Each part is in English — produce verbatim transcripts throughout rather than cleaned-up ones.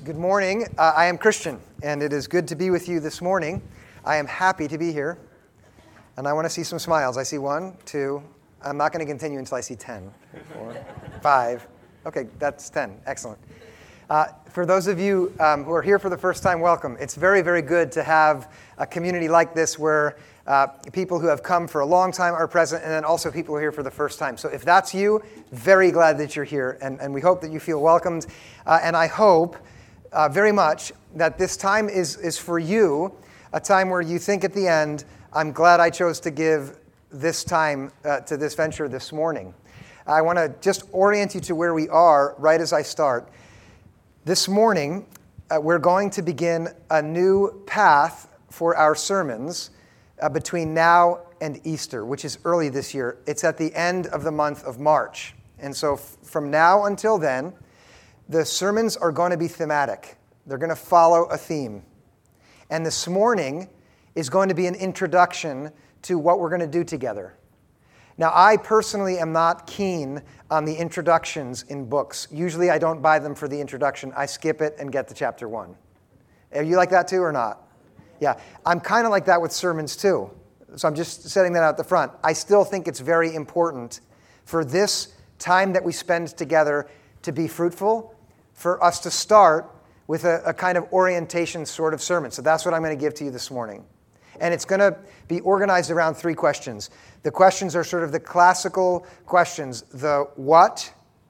Good morning. Uh, I am Christian, and it is good to be with you this morning. I am happy to be here, and I want to see some smiles. I see one, two. I'm not going to continue until I see ten, four, five. Okay, that's ten. Excellent. Uh, for those of you um, who are here for the first time, welcome. It's very, very good to have a community like this where uh, people who have come for a long time are present, and then also people who are here for the first time. So if that's you, very glad that you're here, and, and we hope that you feel welcomed. Uh, and I hope uh, very much that this time is, is for you, a time where you think at the end, I'm glad I chose to give this time uh, to this venture this morning. I want to just orient you to where we are right as I start. This morning, uh, we're going to begin a new path for our sermons uh, between now and Easter, which is early this year. It's at the end of the month of March. And so f- from now until then, the sermons are going to be thematic. They're going to follow a theme. And this morning is going to be an introduction to what we're going to do together. Now, I personally am not keen on the introductions in books. Usually I don't buy them for the introduction. I skip it and get to chapter one. Are you like that too or not? Yeah, I'm kind of like that with sermons too. So I'm just setting that out at the front. I still think it's very important for this time that we spend together to be fruitful, for us to start with a, a kind of orientation sort of sermon. So that's what I'm going to give to you this morning. And it's going to be organized around three questions. The questions are sort of the classical questions, the what,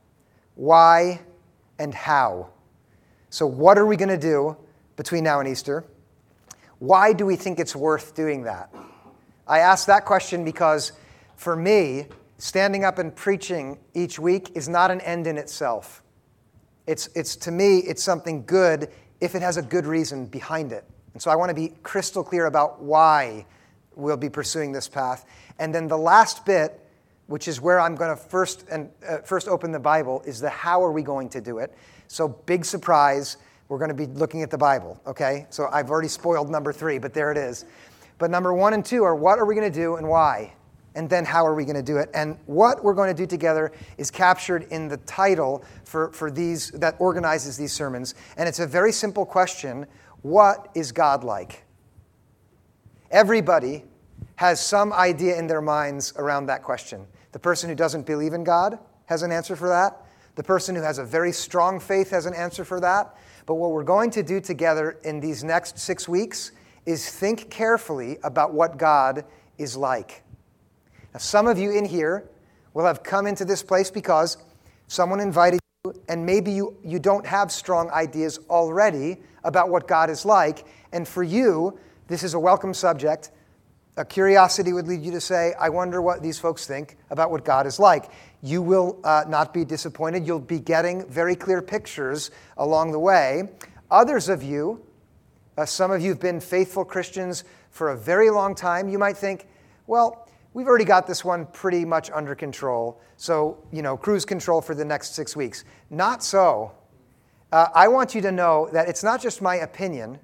why, and how. So what are we going to do between now and Easter? Why do we think it's worth doing that? I ask that question because, for me, standing up and preaching each week is not an end in itself. It's, it's to me, it's something good if it has a good reason behind it. And so I want to be crystal clear about why we'll be pursuing this path. And then the last bit, which is where I'm going to first and uh, first open the Bible, is the how are we going to do it. So big surprise, we're going to be looking at the Bible, okay? So I've already spoiled number three, but there it is. But number one and two are what are we going to do and why? And then how are we going to do it? And what we're going to do together is captured in the title for, for these that organizes these sermons. And it's a very simple question. What is God like? Everybody has some idea in their minds around that question. The person who doesn't believe in God has an answer for that. The person who has a very strong faith has an answer for that. But what we're going to do together in these next six weeks is think carefully about what God is like. Now, some of you in here will have come into this place because someone invited you, and maybe you, you don't have strong ideas already about what God is like. And for you, this is a welcome subject. A curiosity would lead you to say, I wonder what these folks think about what God is like. You will uh, not be disappointed. You'll be getting very clear pictures along the way. Others of you, uh, some of you have been faithful Christians for a very long time. You might think, well, we've already got this one pretty much under control. So, you know, cruise control for the next six weeks. Not so. Uh, I want you to know that it's not just my opinion,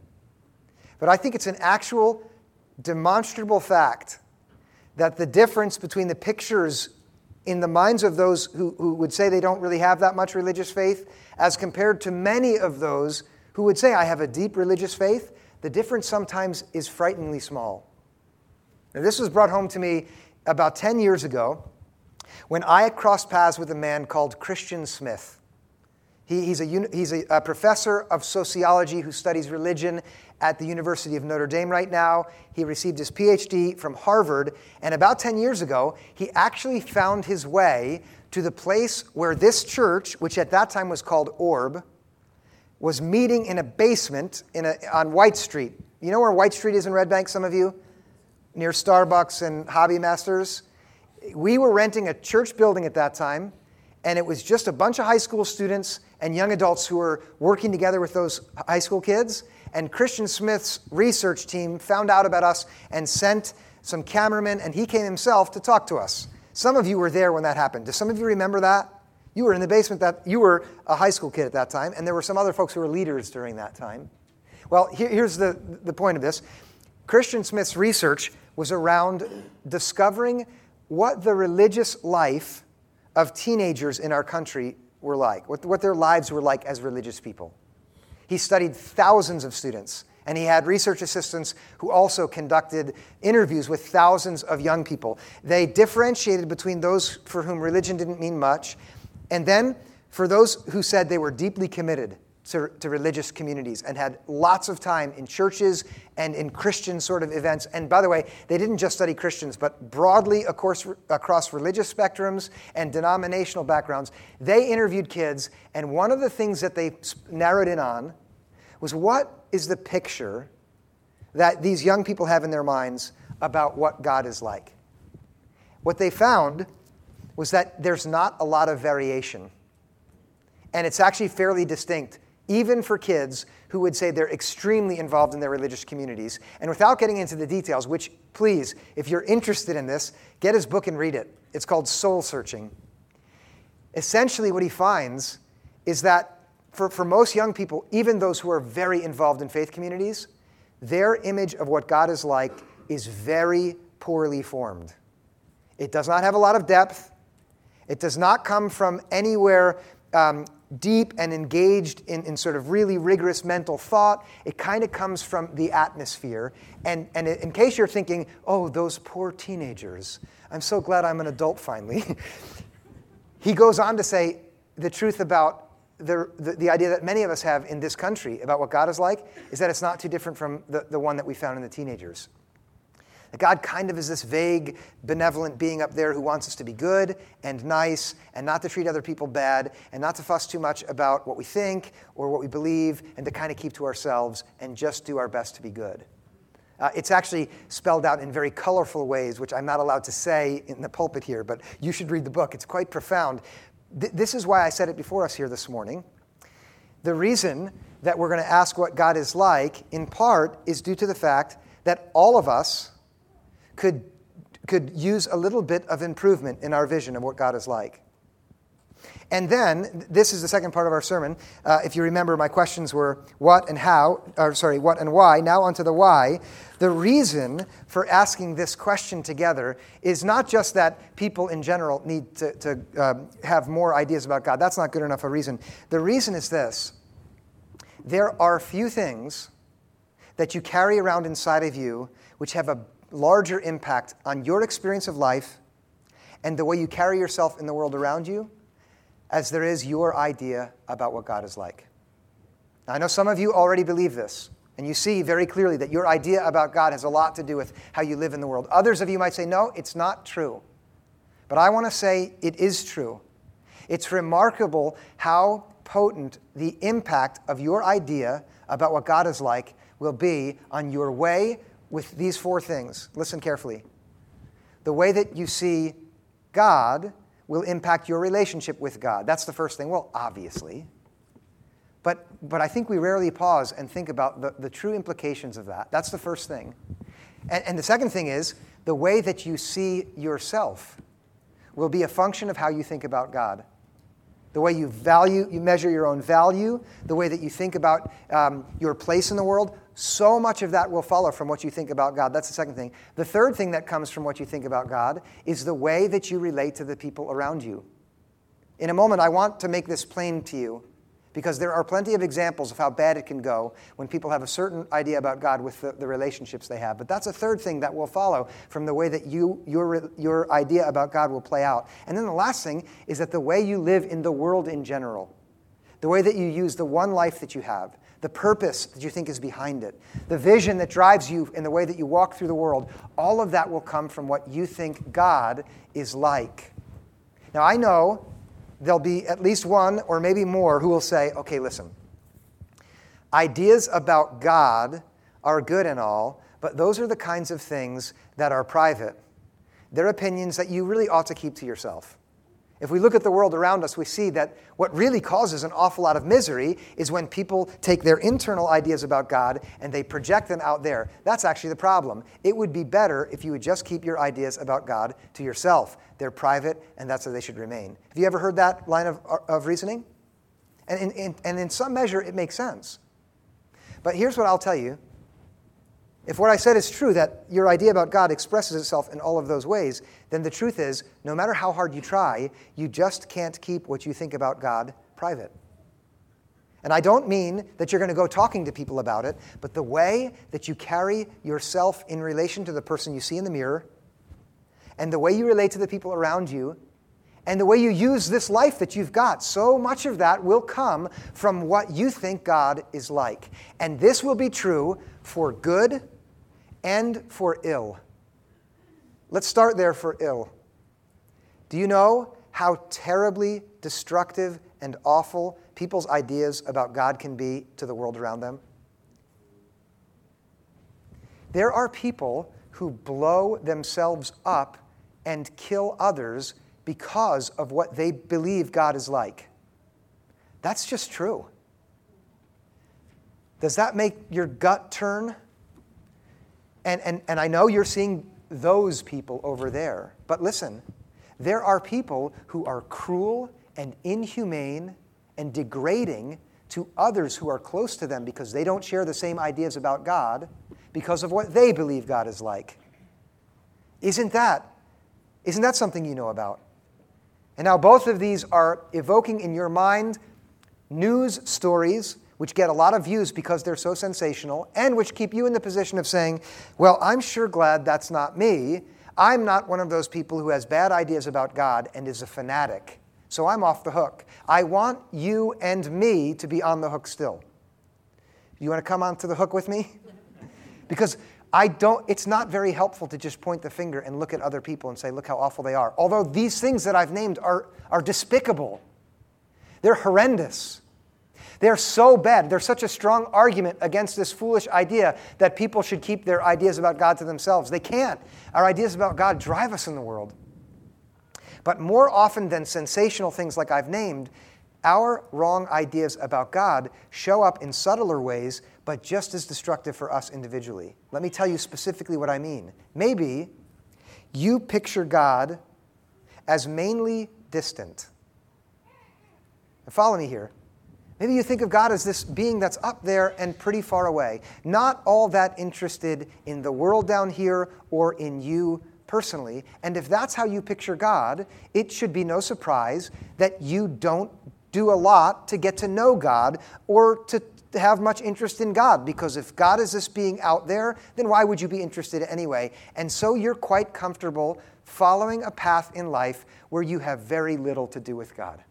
but I think it's an actual demonstrable fact that the difference between the pictures in the minds of those who, who would say they don't really have that much religious faith as compared to many of those who would say I have a deep religious faith, the difference sometimes is frighteningly small. Now, this was brought home to me about ten years ago when I had crossed paths with a man called Christian Smith. He, he's a, he's a, a professor of sociology who studies religion at the University of Notre Dame right now. He received his P H D from Harvard, and about ten years ago, he actually found his way to the place where this church, which at that time was called Orb, was meeting in a basement in a, on White Street. You know where White Street is in Red Bank, some of you? Near Starbucks and Hobby Masters. We were renting a church building at that time, and it was just a bunch of high school students and young adults who were working together with those high school kids. And Christian Smith's research team found out about us and sent some cameramen, and he came himself to talk to us. Some of you were there when that happened. Do some of you remember that? You were in the basement. That you were a high school kid at that time, and there were some other folks who were leaders during that time. Well, here, here's the, the point of this. Christian Smith's research was around discovering what the religious life of teenagers in our country were like, what, what their lives were like as religious people. He studied thousands of students, and he had research assistants who also conducted interviews with thousands of young people. They differentiated between those for whom religion didn't mean much, and then for those who said they were deeply committed to, to religious communities and had lots of time in churches and in Christian sort of events. And by the way, they didn't just study Christians, but broadly across, across religious spectrums and denominational backgrounds. They interviewed kids, and one of the things that they narrowed in on was, what is the picture that these young people have in their minds about what God is like? What they found was that there's not a lot of variation. And it's actually fairly distinct, even for kids who would say they're extremely involved in their religious communities. And without getting into the details, which, please, if you're interested in this, get his book and read it. It's called Soul Searching. Essentially, what he finds is that for, for most young people, even those who are very involved in faith communities, their image of what God is like is very poorly formed. It does not have a lot of depth. It does not come from anywhere um, deep and engaged in, in sort of really rigorous mental thought. It kind of comes from the atmosphere. And, and in case you're thinking, oh, those poor teenagers, I'm so glad I'm an adult finally. He goes on to say the truth about the, the, the idea that many of us have in this country about what God is like is that it's not too different from the, the one that we found in the teenagers. That God kind of is this vague, benevolent being up there who wants us to be good and nice and not to treat other people bad and not to fuss too much about what we think or what we believe and to kind of keep to ourselves and just do our best to be good. Uh, it's actually spelled out in very colorful ways, which I'm not allowed to say in the pulpit here, but you should read the book. It's quite profound. Th- this is why I said it before us here this morning. The reason that we're going to ask what God is like, in part, is due to the fact that all of us could, could use a little bit of improvement in our vision of what God is like. And then, this is the second part of our sermon. Uh, if you remember, my questions were what and how, or sorry, what and why. Now onto the why. The reason for asking this question together is not just that people in general need to, to um, have more ideas about God. That's not good enough a reason. The reason is this. There are few things that you carry around inside of you which have a larger impact on your experience of life and the way you carry yourself in the world around you as there is your idea about what God is like. Now, I know some of you already believe this, and you see very clearly that your idea about God has a lot to do with how you live in the world. Others of you might say, no, it's not true. But I want to say it is true. It's remarkable how potent the impact of your idea about what God is like will be on your way with these four things. Listen carefully. The way that you see God will impact your relationship with God. That's the first thing. Well, obviously. But but I think we rarely pause and think about the, the true implications of that. That's the first thing. And, and the second thing is, the way that you see yourself will be a function of how you think about God. The way you value, you measure your own value, the way that you think about um, your place in the world, so much of that will follow from what you think about God. That's the second thing. The third thing that comes from what you think about God is the way that you relate to the people around you. In a moment, I want to make this plain to you because there are plenty of examples of how bad it can go when people have a certain idea about God with the, the relationships they have. But that's a third thing that will follow from the way that you your, your idea about God will play out. And then the last thing is that the way you live in the world in general, the way that you use the one life that you have, the purpose that you think is behind it, the vision that drives you in the way that you walk through the world, all of that will come from what you think God is like. Now, I know there'll be at least one or maybe more who will say, okay, listen, ideas about God are good and all, but those are the kinds of things that are private. They're opinions that you really ought to keep to yourself. If we look at the world around us, we see that what really causes an awful lot of misery is when people take their internal ideas about God and they project them out there. That's actually the problem. It would be better if you would just keep your ideas about God to yourself. They're private, and that's how they should remain. Have you ever heard that line of, of reasoning? And in, in, and in some measure, it makes sense. But here's what I'll tell you. If what I said is true, that your idea about God expresses itself in all of those ways, then the truth is, no matter how hard you try, you just can't keep what you think about God private. And I don't mean that you're going to go talking to people about it, but the way that you carry yourself in relation to the person you see in the mirror, and the way you relate to the people around you, and the way you use this life that you've got, so much of that will come from what you think God is like. And this will be true for good and for ill. Let's start there for ill. Do you know how terribly destructive and awful people's ideas about God can be to the world around them? There are people who blow themselves up and kill others because of what they believe God is like. That's just true. Does that make your gut turn? And, and, and I know you're seeing those people over there, but listen, there are people who are cruel and inhumane and degrading to others who are close to them because they don't share the same ideas about God because of what they believe God is like. Isn't that, isn't that something you know about? And now both of these are evoking in your mind news stories which get a lot of views because they're so sensational and which keep you in the position of saying, well, I'm sure glad that's not me. I'm not one of those people who has bad ideas about God and is a fanatic. So I'm off the hook. I want you and me to be on the hook still. You want to come onto the hook with me? Because I don't, it's not very helpful to just point the finger and look at other people and say, look how awful they are. Although these things that I've named are, are despicable. They're horrendous. They're so bad. There's such a strong argument against this foolish idea that people should keep their ideas about God to themselves. They can't. Our ideas about God drive us in the world. But more often than sensational things like I've named, our wrong ideas about God show up in subtler ways, but just as destructive for us individually. Let me tell you specifically what I mean. Maybe you picture God as mainly distant. Now follow me here. Maybe you think of God as this being that's up there and pretty far away, not all that interested in the world down here or in you personally. And if that's how you picture God, it should be no surprise that you don't do a lot to get to know God or to have much interest in God. Because if God is this being out there, then why would you be interested anyway? And so you're quite comfortable following a path in life where you have very little to do with God.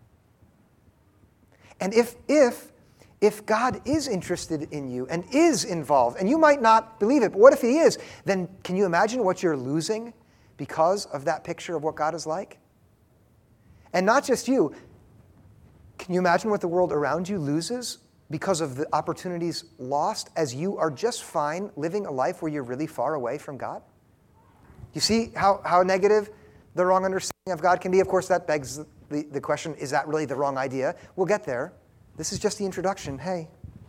And if, if, if God is interested in you and is involved, and you might not believe it, but what if he is? Then can you imagine what you're losing because of that picture of what God is like? And not just you. Can you imagine what the world around you loses because of the opportunities lost as you are just fine living a life where you're really far away from God? You see how, how negative the wrong understanding of God can be? Of course, that begs the, the question, is that really the wrong idea? We'll get there. This is just the introduction. Hey.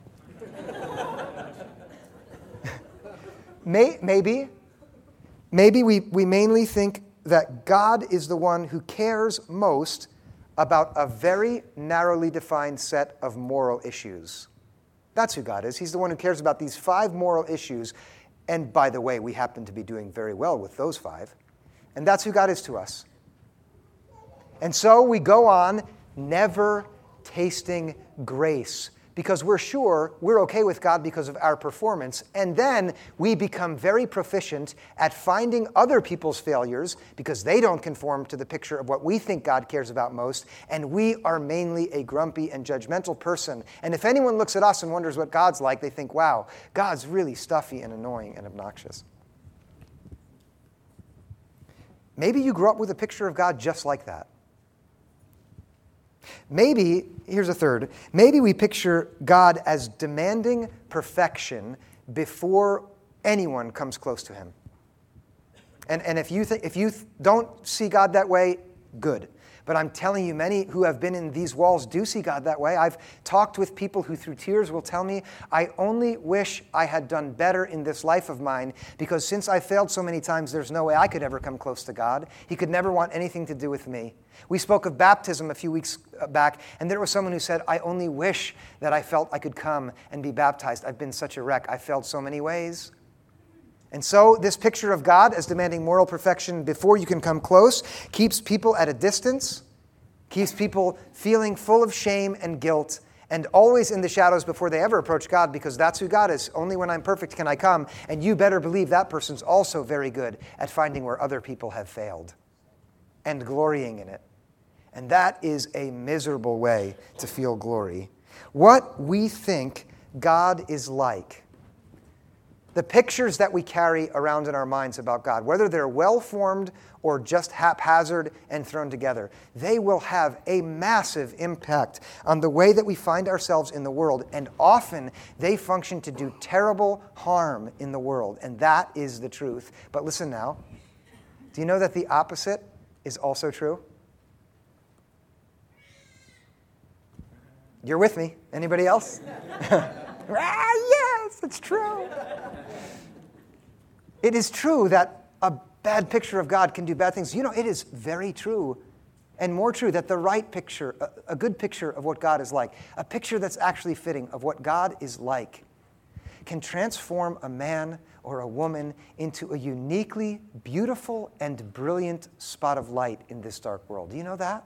May, maybe, maybe we, we mainly think that God is the one who cares most about a very narrowly defined set of moral issues. That's who God is. He's the one who cares about these five moral issues. And by the way, we happen to be doing very well with those five. And that's who God is to us. And so we go on never tasting grace because we're sure we're okay with God because of our performance. And then we become very proficient at finding other people's failures because they don't conform to the picture of what we think God cares about most. And we are mainly a grumpy and judgmental person. And if anyone looks at us and wonders what God's like, they think, wow, God's really stuffy and annoying and obnoxious. Maybe you grew up with a picture of God just like that. Maybe, here's a third, maybe we picture God as demanding perfection before anyone comes close to him. And, and if you th- if you th- don't see God that way, good. But I'm telling you, many who have been in these walls do see God that way. I've talked with people who through tears will tell me, I only wish I had done better in this life of mine because since I failed so many times, there's no way I could ever come close to God. He could never want anything to do with me. We spoke of baptism a few weeks back, and there was someone who said, I only wish that I felt I could come and be baptized. I've been such a wreck. I failed so many ways. And so this picture of God as demanding moral perfection before you can come close keeps people at a distance, keeps people feeling full of shame and guilt, and always in the shadows before they ever approach God, because that's who God is. Only when I'm perfect can I come. And you better believe that person's also very good at finding where other people have failed and glorying in it. And that is a miserable way to feel glory. What we think God is like, the pictures that we carry around in our minds about God, whether they're well-formed or just haphazard and thrown together, they will have a massive impact on the way that we find ourselves in the world. And often they function to do terrible harm in the world. And that is the truth. But listen now. Do you know that the opposite is also true? You're with me. Anybody else? Ah, yes, it's true. It is true that a bad picture of God can do bad things. You know, it is very true and more true that the right picture, a, a good picture of what God is like, a picture that's actually fitting of what God is like, can transform a man or a woman into a uniquely beautiful and brilliant spot of light in this dark world. Do you know that?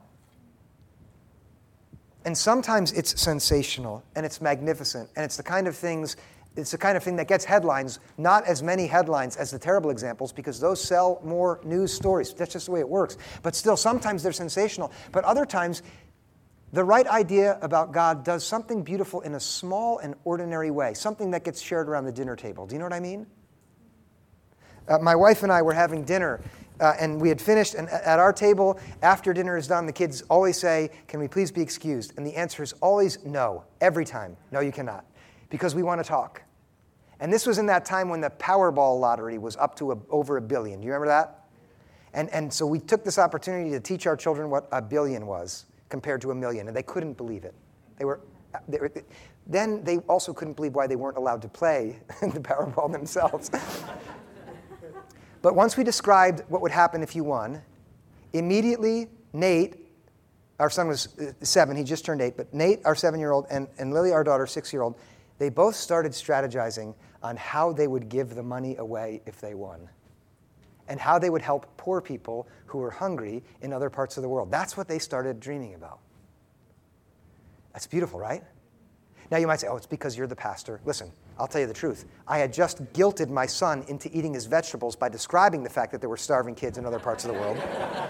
And sometimes it's sensational, and it's magnificent, and it's the kind of things, it's the kind of thing that gets headlines, not as many headlines as the terrible examples, because those sell more news stories. That's just the way it works. But still, sometimes they're sensational. But other times, the right idea about God does something beautiful in a small and ordinary way, something that gets shared around the dinner table. Do you know what I mean? Uh, my wife and I were having dinner, Uh, and we had finished, and at our table, after dinner is done, the kids always say, "Can we please be excused?" And the answer is always no, every time. No, you cannot, because we want to talk. And this was in that time when the Powerball lottery was up to a, over a billion. Do you remember that? And, and so we took this opportunity to teach our children what a billion was compared to a million, and they couldn't believe it. They were, they were then they also couldn't believe why they weren't allowed to play the Powerball themselves. But once we described what would happen if you won, immediately Nate, our son was seven, he just turned eight, but Nate, our seven-year-old, and, and Lily, our daughter, six-year-old, they both started strategizing on how they would give the money away if they won, and how they would help poor people who were hungry in other parts of the world. That's what they started dreaming about. That's beautiful, right? Now you might say, oh, it's because you're the pastor. Listen, I'll tell you the truth. I had just guilted my son into eating his vegetables by describing the fact that there were starving kids in other parts of the world.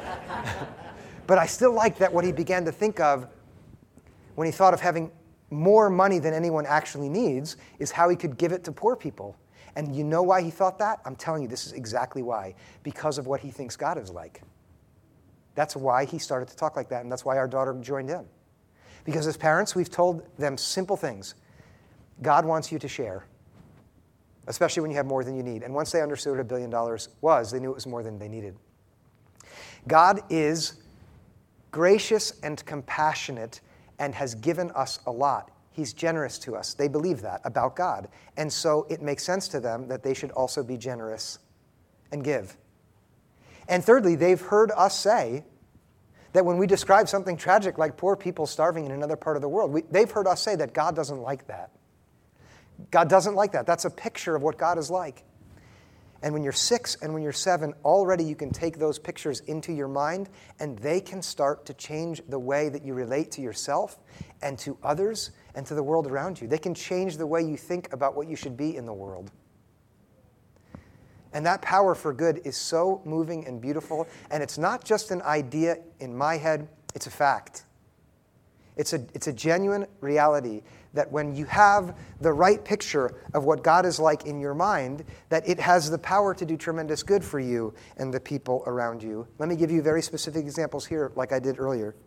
But I still like that what he began to think of when he thought of having more money than anyone actually needs is how he could give it to poor people. And you know why he thought that? I'm telling you, this is exactly why. Because of what he thinks God is like. That's why he started to talk like that, and that's why our daughter joined in. Because as parents, we've told them simple things. God wants you to share, especially when you have more than you need. And once they understood what a billion dollars was, they knew it was more than they needed. God is gracious and compassionate and has given us a lot. He's generous to us. They believe that about God. And so it makes sense to them that they should also be generous and give. And thirdly, they've heard us say that when we describe something tragic like poor people starving in another part of the world, we, they've heard us say that God doesn't like that. God doesn't like that. That's a picture of what God is like. And when you're six and when you're seven, already you can take those pictures into your mind, and they can start to change the way that you relate to yourself and to others and to the world around you. They can change the way you think about what you should be in the world. And that power for good is so moving and beautiful. And it's not just an idea in my head, it's a fact. It's a, it's a genuine reality that when you have the right picture of what God is like in your mind, that it has the power to do tremendous good for you and the people around you. Let me give you very specific examples here, like I did earlier.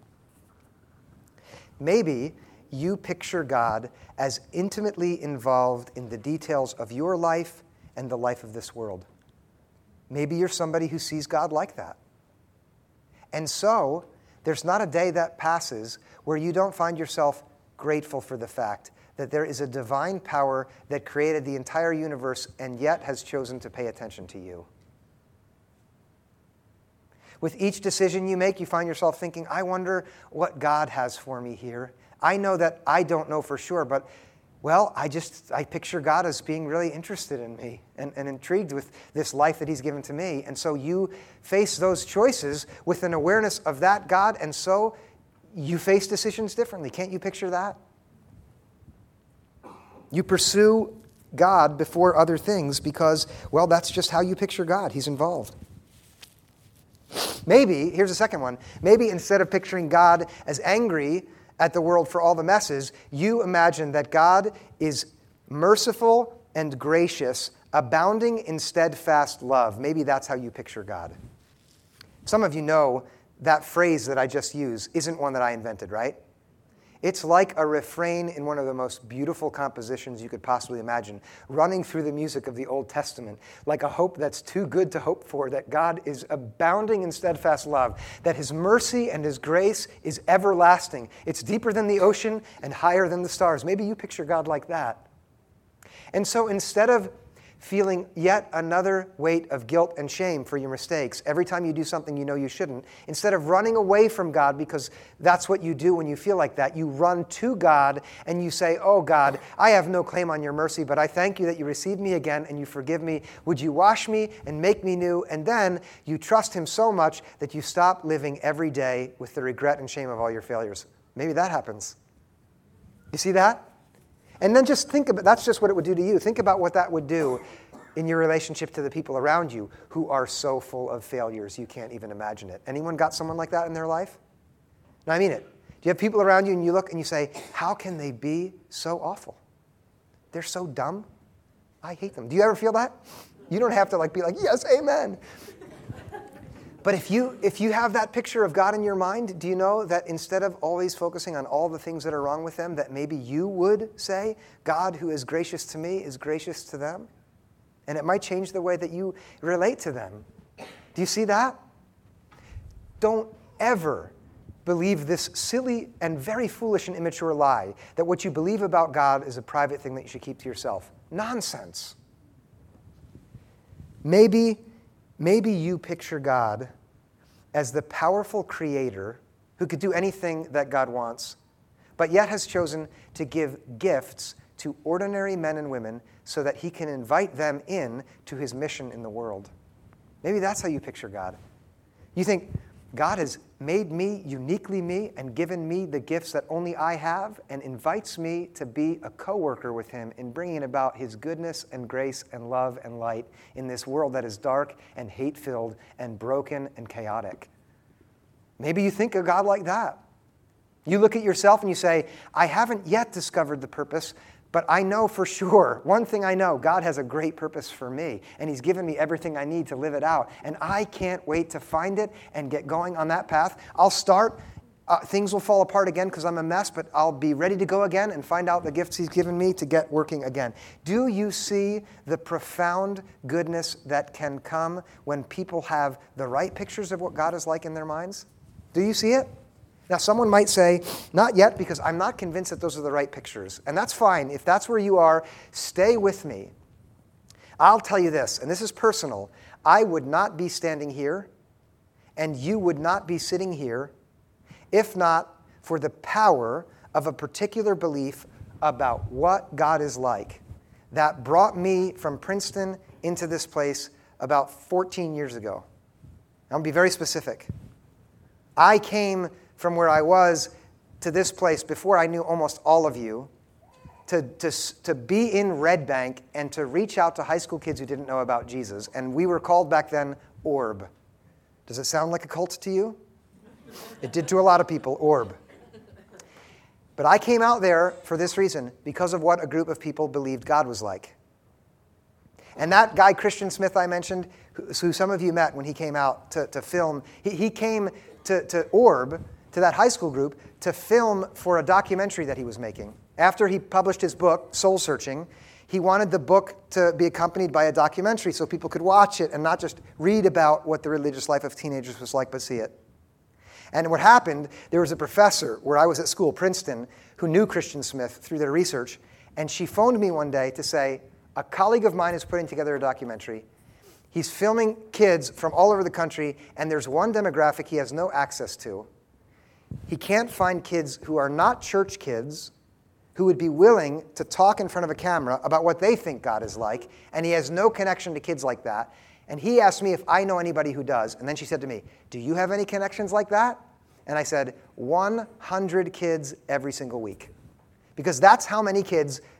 Maybe you picture God as intimately involved in the details of your life and the life of this world. Maybe you're somebody who sees God like that. And so, there's not a day that passes where you don't find yourself grateful for the fact that there is a divine power that created the entire universe and yet has chosen to pay attention to you. With each decision you make, you find yourself thinking, I wonder what God has for me here. I know that I don't know for sure, but well, I just, I picture God as being really interested in me and, and intrigued with this life that he's given to me. And so you face those choices with an awareness of that God, and so you face decisions differently. Can't you picture that? You pursue God before other things because, well, that's just how you picture God. He's involved. Maybe, here's the second one, maybe instead of picturing God as angry at the world for all the messes, you imagine that God is merciful and gracious, abounding in steadfast love. Maybe that's how you picture God. Some of you know that phrase that I just used isn't one that I invented, right? It's like a refrain in one of the most beautiful compositions you could possibly imagine, running through the music of the Old Testament, like a hope that's too good to hope for, that God is abounding in steadfast love, that his mercy and his grace is everlasting. It's deeper than the ocean and higher than the stars. Maybe you picture God like that. And so instead of feeling yet another weight of guilt and shame for your mistakes every time you do something you know you shouldn't, instead of running away from God because that's what you do when you feel like that, you run to God and you say, oh God, I have no claim on your mercy, but I thank you that you receive me again and you forgive me. Would you wash me and make me new? And then you trust him so much that you stop living every day with the regret and shame of all your failures. Maybe that happens. You see that? And then just think about, that's just what it would do to you. Think about what that would do in your relationship to the people around you who are so full of failures you can't even imagine it. Anyone got someone like that in their life? No, I mean it. Do you have people around you and you look and you say, how can they be so awful? They're so dumb. I hate them. Do you ever feel that? You don't have to like be like, yes, amen. But if you if you have that picture of God in your mind, do you know that instead of always focusing on all the things that are wrong with them, that maybe you would say, God who is gracious to me is gracious to them? And it might change the way that you relate to them. Do you see that? Don't ever believe this silly and very foolish and immature lie that what you believe about God is a private thing that you should keep to yourself. Nonsense. Maybe Maybe you picture God as the powerful creator who could do anything that God wants, but yet has chosen to give gifts to ordinary men and women so that he can invite them in to his mission in the world. Maybe that's how you picture God. You think, God has made me uniquely me and given me the gifts that only I have and invites me to be a co-worker with him in bringing about his goodness and grace and love and light in this world that is dark and hate-filled and broken and chaotic. Maybe you think of God like that. You look at yourself and you say, I haven't yet discovered the purpose, but I know for sure, one thing I know, God has a great purpose for me, and he's given me everything I need to live it out. And I can't wait to find it and get going on that path. I'll start. Uh, things will fall apart again because I'm a mess, but I'll be ready to go again and find out the gifts he's given me to get working again. Do you see the profound goodness that can come when people have the right pictures of what God is like in their minds? Do you see it? Now, someone might say, not yet, because I'm not convinced that those are the right pictures. And that's fine. If that's where you are, stay with me. I'll tell you this, and this is personal. I would not be standing here, and you would not be sitting here, if not for the power of a particular belief about what God is like that brought me from Princeton into this place about fourteen years ago. I'll be very specific. I came from where I was to this place before I knew almost all of you, to, to, to be in Red Bank and to reach out to high school kids who didn't know about Jesus. And we were called back then Orb. Does it sound like a cult to you? It did to a lot of people, Orb. But I came out there for this reason, because of what a group of people believed God was like. And that guy, Christian Smith, I mentioned, who, who some of you met when he came out to, to film, he, he came to, to Orb, to that high school group, to film for a documentary that he was making. After he published his book, Soul Searching, he wanted the book to be accompanied by a documentary so people could watch it and not just read about what the religious life of teenagers was like, but see it. And what happened, there was a professor where I was at school, Princeton, who knew Christian Smith through their research, and she phoned me one day to say, a colleague of mine is putting together a documentary. He's filming kids from all over the country, and there's one demographic he has no access to. He can't find kids who are not church kids who would be willing to talk in front of a camera about what they think God is like, and he has no connection to kids like that. And he asked me if I know anybody who does, and then she said to me, do you have any connections like that? And I said, one hundred kids every single week. Because that's how many kids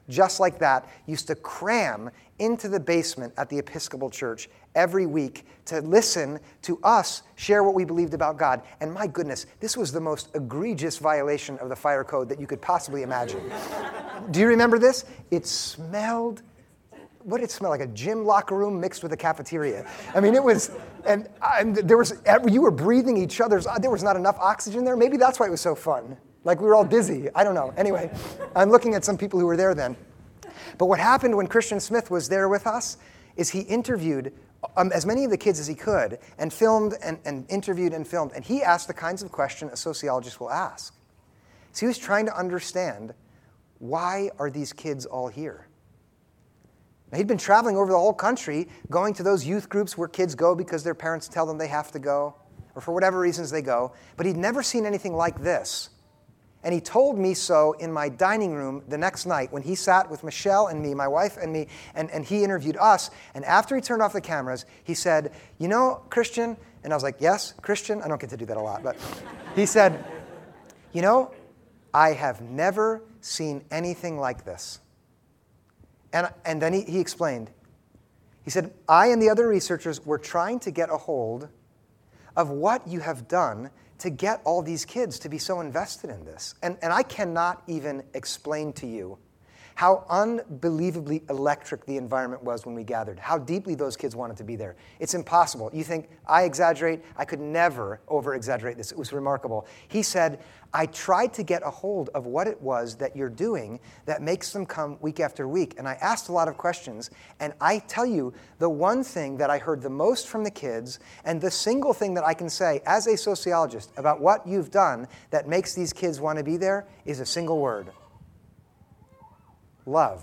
just like that, used to cram into the basement at the Episcopal Church every week to listen to us share what we believed about God. And my goodness, this was the most egregious violation of the fire code that you could possibly imagine. Do you remember this? It smelled, what did it smell like? A gym locker room mixed with a cafeteria. I mean, it was, and, and there was, you were breathing each other's, there was not enough oxygen there. Maybe that's why it was so fun. Like we were all dizzy. I don't know. Anyway, I'm looking at some people who were there then. But what happened when Christian Smith was there with us is he interviewed um, as many of the kids as he could and filmed and, and interviewed and filmed. And he asked the kinds of questions a sociologist will ask. So he was trying to understand, why are these kids all here? Now, he'd been traveling over the whole country, going to those youth groups where kids go because their parents tell them they have to go, or for whatever reasons they go. But he'd never seen anything like this. And he told me so in my dining room the next night when he sat with Michelle and me, my wife and me, and, and he interviewed us. And after he turned off the cameras, he said, you know, Christian, and I was like, yes, Christian? I don't get to do that a lot. But he said, you know, I have never seen anything like this. And, and then he, he explained. He said, I and the other researchers were trying to get a hold of what you have done to get all these kids to be so invested in this. And, and I cannot even explain to you how unbelievably electric the environment was when we gathered, how deeply those kids wanted to be there. It's impossible. You think I exaggerate? I could never over-exaggerate this. It was remarkable. He said, I tried to get a hold of what it was that you're doing that makes them come week after week. And I asked a lot of questions. And I tell you, the one thing that I heard the most from the kids, and the single thing that I can say as a sociologist about what you've done that makes these kids want to be there, is a single word. Love.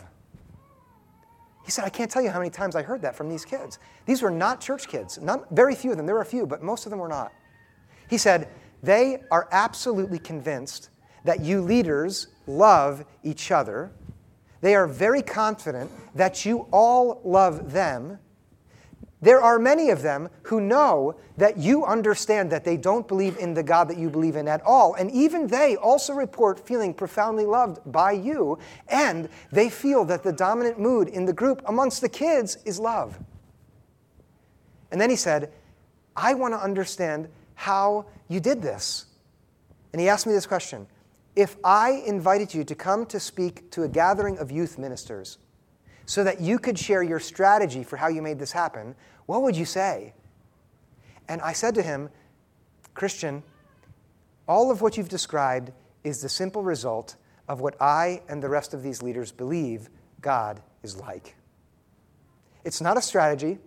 He said, I can't tell you how many times I heard that from these kids. These were not church kids. Not, very few of them. There were a few, but most of them were not. He said, they are absolutely convinced that you leaders love each other. They are very confident that you all love them. There are many of them who know that you understand that they don't believe in the God that you believe in at all. And even they also report feeling profoundly loved by you. And they feel that the dominant mood in the group amongst the kids is love. And then he said, I want to understand how you did this. And he asked me this question. If I invited you to come to speak to a gathering of youth ministers so that you could share your strategy for how you made this happen, what would you say? And I said to him, Christian, all of what you've described is the simple result of what I and the rest of these leaders believe God is like. It's not a strategy.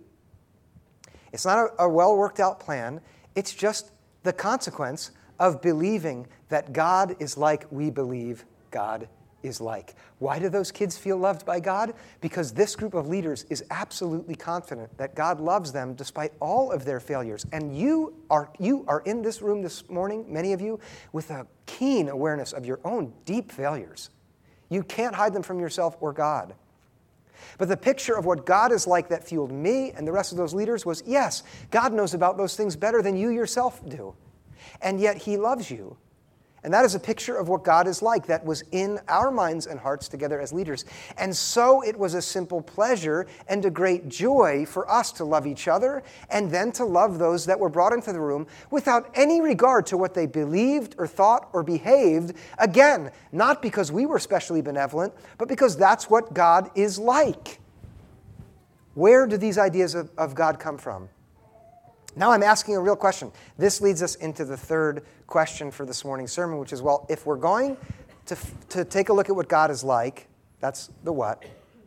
It's not a, a well-worked-out plan. It's just the consequence of believing that God is like we believe God is like. Why do those kids feel loved by God? Because this group of leaders is absolutely confident that God loves them despite all of their failures. And you are, you are in this room this morning, many of you, with a keen awareness of your own deep failures. You can't hide them from yourself or God. But the picture of what God is like that fueled me and the rest of those leaders was, yes, God knows about those things better than you yourself do. And yet he loves you. And that is a picture of what God is like that was in our minds and hearts together as leaders. And so it was a simple pleasure and a great joy for us to love each other and then to love those that were brought into the room without any regard to what they believed or thought or behaved. Again, not because we were specially benevolent, but because that's what God is like. Where do these ideas of, of God come from? Now I'm asking a real question. This leads us into the third question for this morning's sermon, which is, well, if we're going to, to take a look at what God is like, that's the what.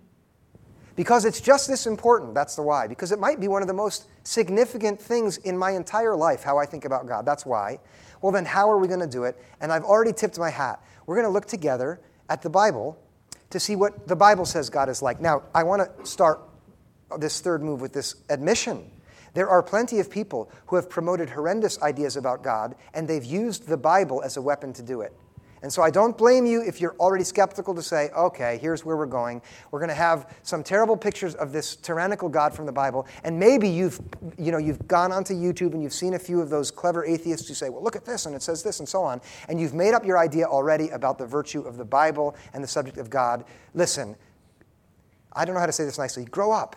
Because it's just this important, that's the why. Because it might be one of the most significant things in my entire life, how I think about God. That's why. Well, then how are we going to do it? And I've already tipped my hat. We're going to look together at the Bible to see what the Bible says God is like. Now, I want to start this third move with this admission. There are plenty of people who have promoted horrendous ideas about God, and they've used the Bible as a weapon to do it. And so I don't blame you if you're already skeptical to say, okay, here's where we're going. We're going to have some terrible pictures of this tyrannical God from the Bible. And maybe you've, you know, you've gone onto YouTube and you've seen a few of those clever atheists who say, well, look at this, and it says this, and so on. And you've made up your idea already about the virtue of the Bible and the subject of God. Listen, I don't know how to say this nicely. Grow up.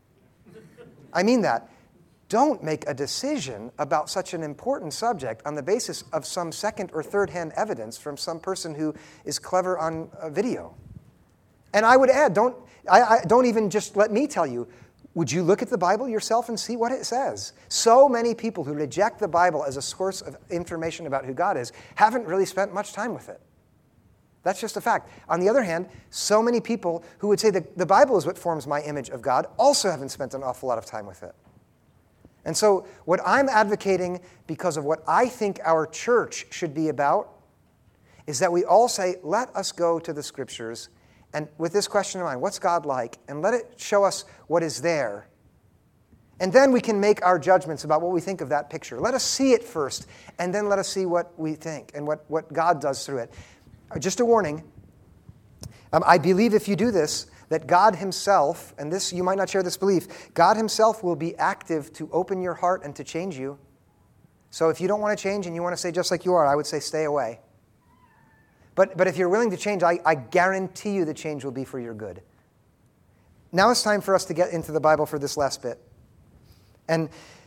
I mean that. Don't make a decision about such an important subject on the basis of some second or third-hand evidence from some person who is clever on a video. And I would add, don't, I, I, don't even just let me tell you, would you look at the Bible yourself and see what it says? So many people who reject the Bible as a source of information about who God is haven't really spent much time with it. That's just a fact. On the other hand, so many people who would say that the Bible is what forms my image of God also haven't spent an awful lot of time with it. And so what I'm advocating, because of what I think our church should be about, is that we all say, let us go to the Scriptures, and with this question in mind, what's God like? And let it show us what is there. And then we can make our judgments about what we think of that picture. Let us see it first, and then let us see what we think and what, what God does through it. Just a warning, um, I believe if you do this, that God himself, and this you might not share this belief, God himself will be active to open your heart and to change you. So if you don't want to change and you want to stay just like you are, I would say stay away. But, but if you're willing to change, I, I guarantee you the change will be for your good. Now it's time for us to get into the Bible for this last bit. And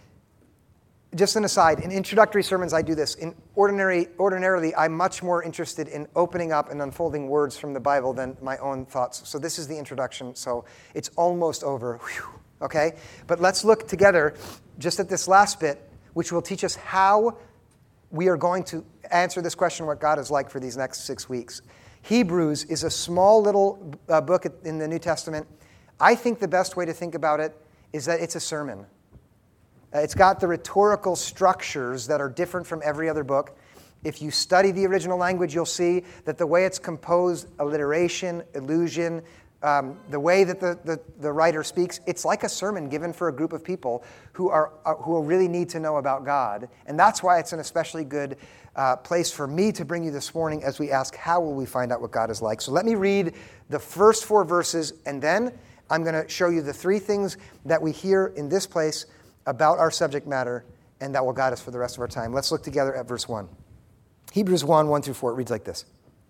just an aside, in introductory sermons I do this. In ordinary, ordinarily, I'm much more interested in opening up and unfolding words from the Bible than my own thoughts. So this is the introduction, so it's almost over. Whew, okay? But let's look together just at this last bit, which will teach us how we are going to answer this question, what God is like, for these next six weeks. Hebrews is a small little uh, book in the New Testament. I think the best way to think about it is that it's a sermon. It's got the rhetorical structures that are different from every other book. If you study the original language, you'll see that the way it's composed, alliteration, allusion, um, the way that the, the, the writer speaks, it's like a sermon given for a group of people who are uh, who really need to know about God. And that's why it's an especially good uh, place for me to bring you this morning as we ask, how will we find out what God is like? So let me read the first four verses, and then I'm going to show you the three things that we hear in this place about our subject matter, and that will guide us for the rest of our time. Let's look together at verse one. Hebrews one, one through four, it reads like this.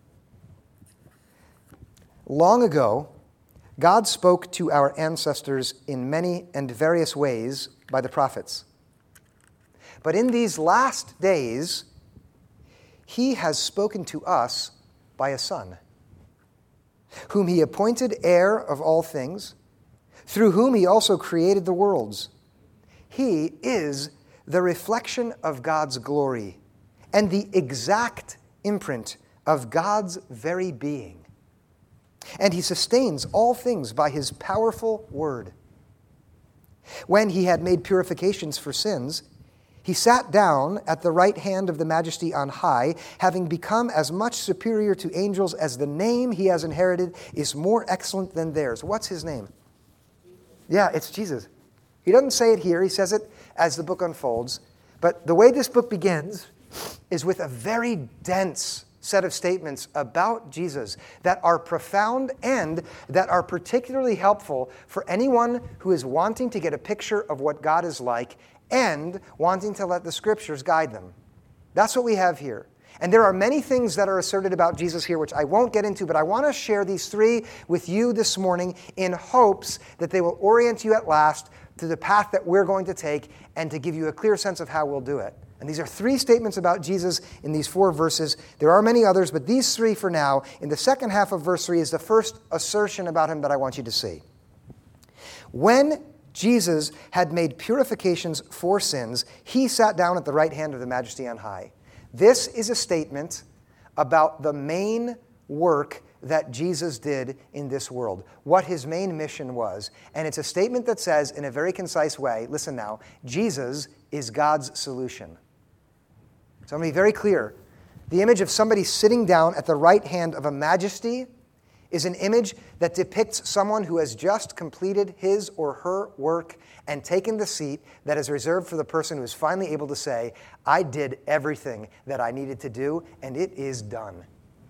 Long ago, God spoke to our ancestors in many and various ways by the prophets. But in these last days, he has spoken to us by a Son, whom he appointed heir of all things, through whom he also created the worlds. He is the reflection of God's glory and the exact imprint of God's very being. And he sustains all things by his powerful word. When he had made purifications for sins, he sat down at the right hand of the Majesty on high, having become as much superior to angels as the name he has inherited is more excellent than theirs. What's his name? Yeah, it's Jesus. He doesn't say it here. He says it as the book unfolds. But the way this book begins is with a very dense set of statements about Jesus that are profound and that are particularly helpful for anyone who is wanting to get a picture of what God is like and wanting to let the Scriptures guide them. That's what we have here. And there are many things that are asserted about Jesus here, which I won't get into, but I want to share these three with you this morning in hopes that they will orient you at last to the path that we're going to take and to give you a clear sense of how we'll do it. And these are three statements about Jesus in these four verses. There are many others, but these three for now. In the second half of verse three is the first assertion about him that I want you to see. When Jesus had made purifications for sins, he sat down at the right hand of the Majesty on high. This is a statement about the main work that Jesus did in this world, what his main mission was. And it's a statement that says, in a very concise way, listen now, Jesus is God's solution. So I'm going to be very clear. The image of somebody sitting down at the right hand of a majesty is an image that depicts someone who has just completed his or her work and taken the seat that is reserved for the person who is finally able to say, I did everything that I needed to do, and it is done.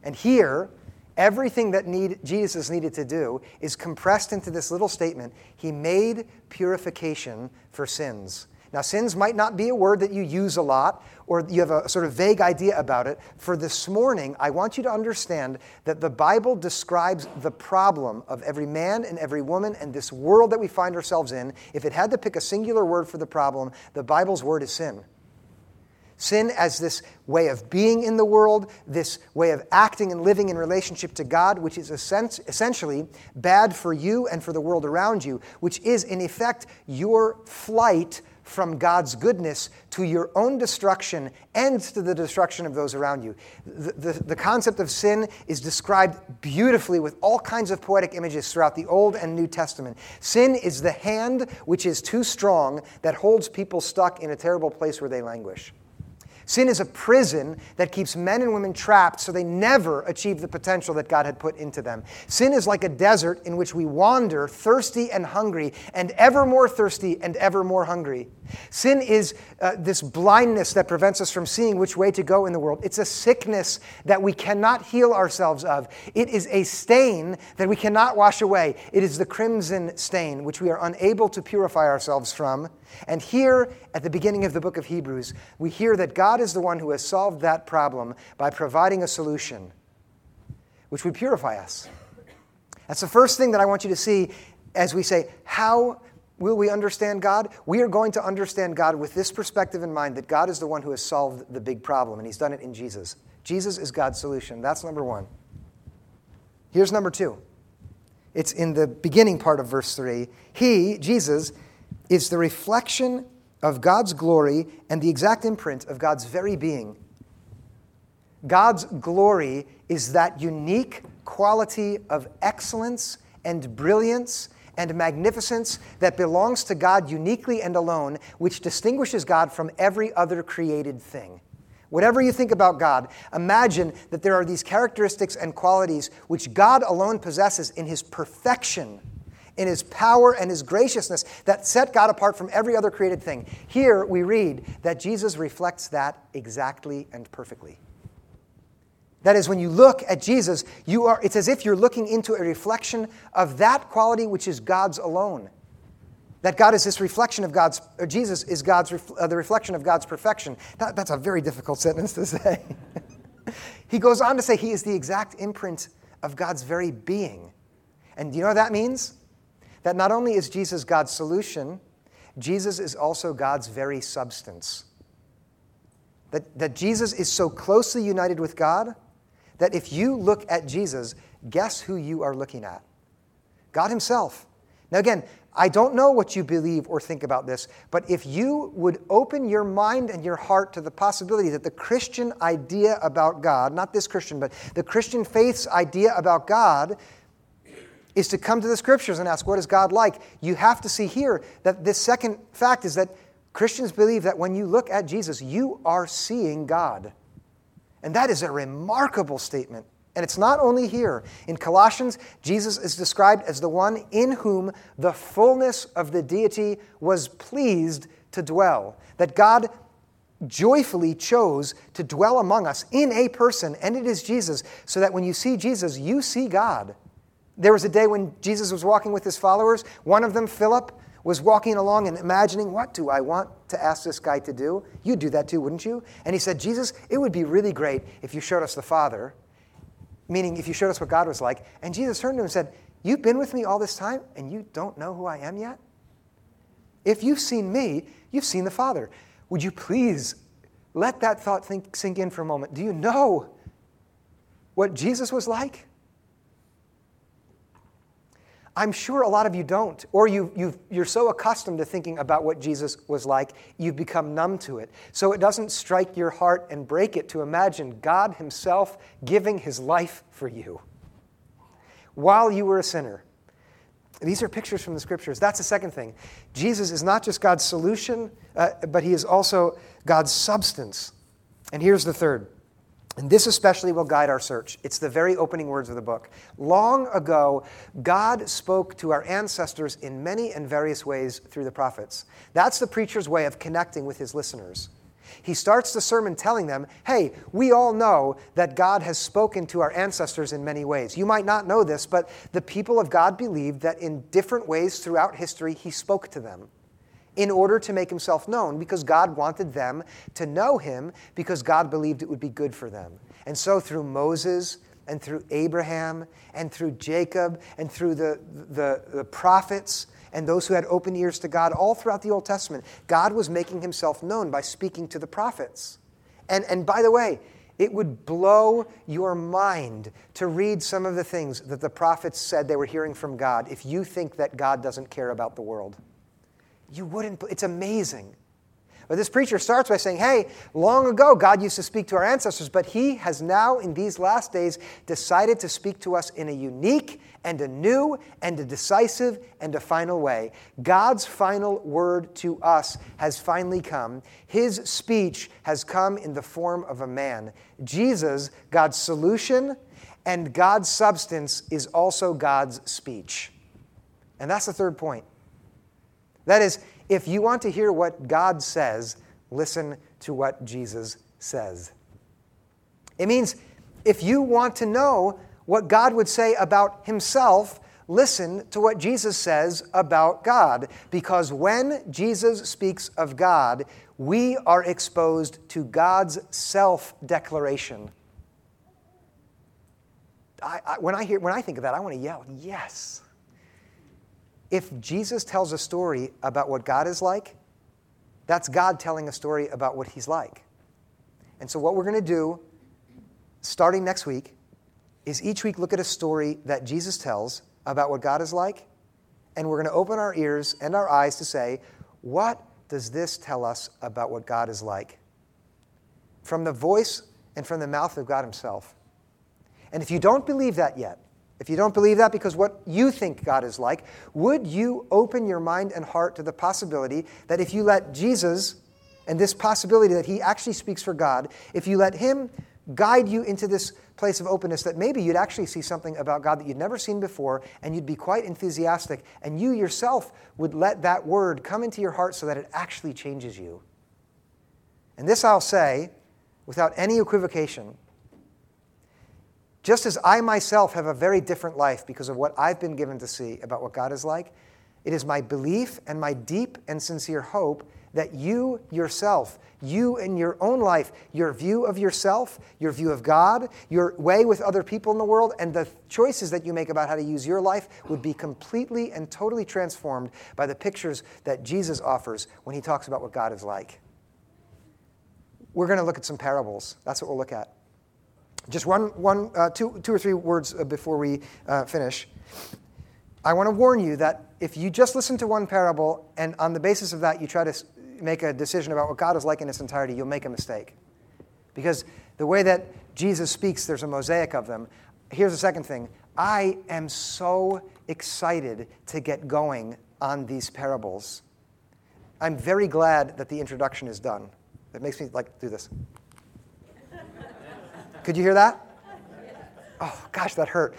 And here, everything that need, Jesus needed to do is compressed into this little statement. He made purification for sins. Now, sins might not be a word that you use a lot, or you have a sort of vague idea about it. For this morning, I want you to understand that the Bible describes the problem of every man and every woman and this world that we find ourselves in. If it had to pick a singular word for the problem, the Bible's word is sin. Sin as this way of being in the world, this way of acting and living in relationship to God, which is essentially bad for you and for the world around you, which is, in effect, your flight from God's goodness to your own destruction and to the destruction of those around you. The, the, the concept of sin is described beautifully with all kinds of poetic images throughout the Old and New Testament. Sin is the hand which is too strong that holds people stuck in a terrible place where they languish. Sin is a prison that keeps men and women trapped so they never achieve the potential that God had put into them. Sin is like a desert in which we wander thirsty and hungry and ever more thirsty and ever more hungry. Sin is uh, this blindness that prevents us from seeing which way to go in the world. It's a sickness that we cannot heal ourselves of. It is a stain that we cannot wash away. It is the crimson stain which we are unable to purify ourselves from. And here, at the beginning of the book of Hebrews, we hear that God is the one who has solved that problem by providing a solution which would purify us. That's the first thing that I want you to see as we say, how will we understand God? We are going to understand God with this perspective in mind, that God is the one who has solved the big problem, and he's done it in Jesus. Jesus is God's solution. That's number one. Here's number two. It's in the beginning part of verse three. He, Jesus, is the reflection of God's glory and the exact imprint of God's very being. God's glory is that unique quality of excellence and brilliance and magnificence that belongs to God uniquely and alone, which distinguishes God from every other created thing. Whatever you think about God, imagine that there are these characteristics and qualities which God alone possesses in his perfection, in his power and his graciousness, that set God apart from every other created thing. Here we read that Jesus reflects that exactly and perfectly. That is, when you look at Jesus, you are, it's as if you're looking into a reflection of that quality which is God's alone. That God is this reflection of God's, or Jesus is God's, uh, the reflection of God's perfection. That, that's a very difficult sentence to say. He goes on to say he is the exact imprint of God's very being. And do you know what that means? That not only is Jesus God's solution, Jesus is also God's very substance. That, that Jesus is so closely united with God that if you look at Jesus, guess who you are looking at? God himself. Now again, I don't know what you believe or think about this, but if you would open your mind and your heart to the possibility that the Christian idea about God, not this Christian, but the Christian faith's idea about God is to come to the Scriptures and ask, what is God like? You have to see here that this second fact is that Christians believe that when you look at Jesus, you are seeing God. And that is a remarkable statement. And it's not only here. In Colossians, Jesus is described as the one in whom the fullness of the deity was pleased to dwell. That God joyfully chose to dwell among us in a person, and it is Jesus, so that when you see Jesus, you see God. There was a day when Jesus was walking with his followers. One of them, Philip, was walking along and imagining, what do I want to ask this guy to do? You'd do that too, wouldn't you? And he said, Jesus, it would be really great if you showed us the Father, meaning if you showed us what God was like. And Jesus turned to him and said, you've been with me all this time and you don't know who I am yet? If you've seen me, you've seen the Father. Would you please let that thought think, sink in for a moment? Do you know what Jesus was like? I'm sure a lot of you don't, or you, you've, you're so accustomed to thinking about what Jesus was like, you've become numb to it. So it doesn't strike your heart and break it to imagine God himself giving his life for you while you were a sinner. These are pictures from the Scriptures. That's the second thing. Jesus is not just God's solution, uh, but he is also God's substance. And here's the third. And this especially will guide our search. It's the very opening words of the book. Long ago, God spoke to our ancestors in many and various ways through the prophets. That's the preacher's way of connecting with his listeners. He starts the sermon telling them, hey, we all know that God has spoken to our ancestors in many ways. You might not know this, but the people of God believed that in different ways throughout history, he spoke to them in order to make himself known, because God wanted them to know him, because God believed it would be good for them. And so through Moses and through Abraham and through Jacob and through the, the, the prophets and those who had open ears to God, all throughout the Old Testament, God was making himself known by speaking to the prophets. And, and by the way, it would blow your mind to read some of the things that the prophets said they were hearing from God if you think that God doesn't care about the world. You wouldn't. It's amazing. But this preacher starts by saying, hey, long ago God used to speak to our ancestors, but he has now in these last days decided to speak to us in a unique and a new and a decisive and a final way. God's final word to us has finally come. His speech has come in the form of a man. Jesus, God's solution and God's substance, is also God's speech. And that's the third point. That is, if you want to hear what God says, listen to what Jesus says. It means if you want to know what God would say about himself, listen to what Jesus says about God. Because when Jesus speaks of God, we are exposed to God's self-declaration. I, I, when I hear, when I think of that, I want to yell, yes. If Jesus tells a story about what God is like, that's God telling a story about what he's like. And so what we're going to do, starting next week, is each week look at a story that Jesus tells about what God is like, and we're going to open our ears and our eyes to say, what does this tell us about what God is like? From the voice and from the mouth of God himself. And if you don't believe that yet, if you don't believe that because what you think God is like, would you open your mind and heart to the possibility that if you let Jesus, and this possibility that he actually speaks for God, if you let him guide you into this place of openness, that maybe you'd actually see something about God that you'd never seen before, and you'd be quite enthusiastic, and you yourself would let that word come into your heart so that it actually changes you. And this I'll say without any equivocation. Just as I myself have a very different life because of what I've been given to see about what God is like, it is my belief and my deep and sincere hope that you yourself, you in your own life, your view of yourself, your view of God, your way with other people in the world, and the choices that you make about how to use your life would be completely and totally transformed by the pictures that Jesus offers when he talks about what God is like. We're going to look at some parables. That's what we'll look at. Just one, one, uh, two, two or three words before we uh, finish. I want to warn you that if you just listen to one parable and on the basis of that you try to make a decision about what God is like in its entirety, you'll make a mistake. Because the way that Jesus speaks, there's a mosaic of them. Here's the second thing. I am so excited to get going on these parables. I'm very glad that the introduction is done. It makes me like do this. Could you hear that? Oh, gosh, that hurt.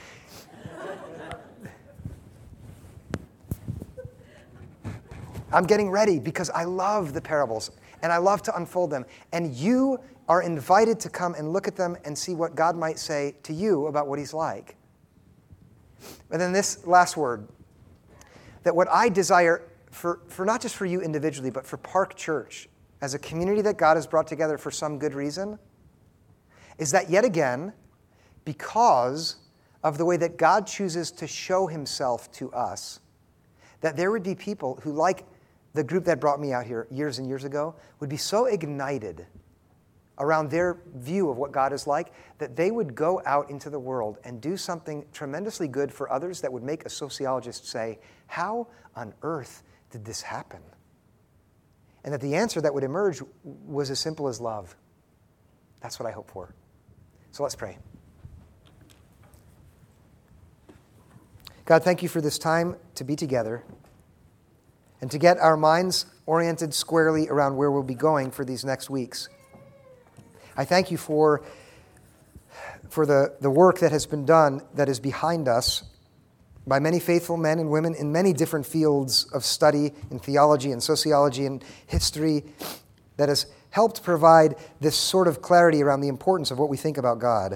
I'm getting ready because I love the parables, and I love to unfold them. And you are invited to come and look at them and see what God might say to you about what he's like. And then this last word, that what I desire for, for not just for you individually, but for Park Church, as a community that God has brought together for some good reason, is that yet again, because of the way that God chooses to show himself to us, that there would be people who, like the group that brought me out here years and years ago, would be so ignited around their view of what God is like that they would go out into the world and do something tremendously good for others that would make a sociologist say, how on earth did this happen? And that the answer that would emerge was as simple as love. That's what I hope for. So let's pray. God, thank you for this time to be together and to get our minds oriented squarely around where we'll be going for these next weeks. I thank you for, for the, the work that has been done that is behind us by many faithful men and women in many different fields of study in theology and sociology and history that has helped provide this sort of clarity around the importance of what we think about God.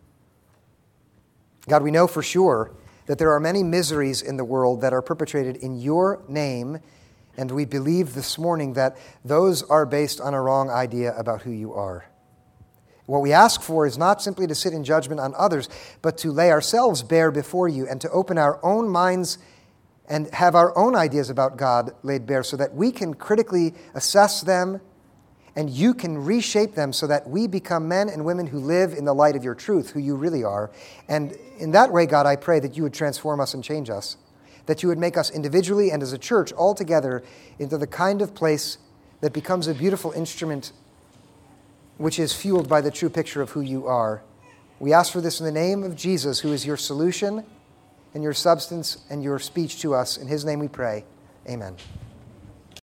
God, we know for sure that there are many miseries in the world that are perpetrated in your name, and we believe this morning that those are based on a wrong idea about who you are. What we ask for is not simply to sit in judgment on others, but to lay ourselves bare before you and to open our own minds and have our own ideas about God laid bare so that we can critically assess them and you can reshape them so that we become men and women who live in the light of your truth, who you really are. And in that way, God, I pray that you would transform us and change us, that you would make us individually and as a church all together into the kind of place that becomes a beautiful instrument which is fueled by the true picture of who you are. We ask for this in the name of Jesus, who is your solution and your substance and your speech to us. In his name we pray. Amen.